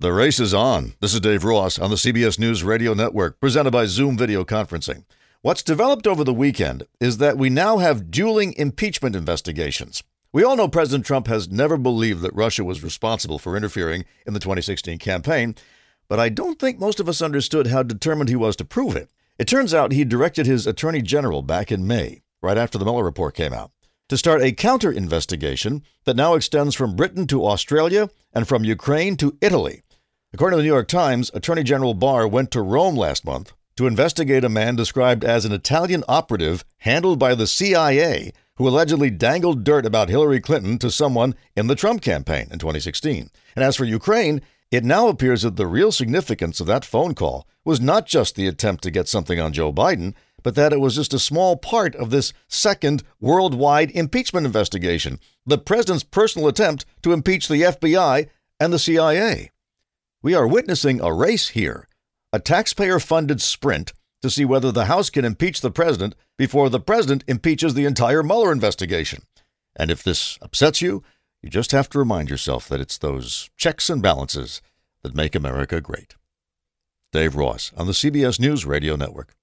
The race is on. This is Dave Ross on the CBS News Radio Network, presented by Zoom Video Conferencing. What's developed over the weekend is that we now have dueling impeachment investigations. We all know President Trump has never believed that Russia was responsible for interfering in the 2016 campaign, but I don't think most of us understood how determined he was to prove it. It turns out he directed his attorney general back in May, right after the Mueller report came out, to start a counter-investigation that now extends from Britain to Australia and from Ukraine to Italy. According to the New York Times, Attorney General Barr went to Rome last month to investigate a man described as an Italian operative handled by the CIA who allegedly dangled dirt about Hillary Clinton to someone in the Trump campaign in 2016. And as for Ukraine, it now appears that the real significance of that phone call was not just the attempt to get something on Joe Biden, but that it was just a small part of this second worldwide impeachment investigation, the president's personal attempt to impeach the FBI and the CIA. We are witnessing a race here, a taxpayer-funded sprint to see whether the House can impeach the president before the president impeaches the entire Mueller investigation. And if this upsets you, you just have to remind yourself that it's those checks and balances that make America great. Dave Ross on the CBS News Radio Network.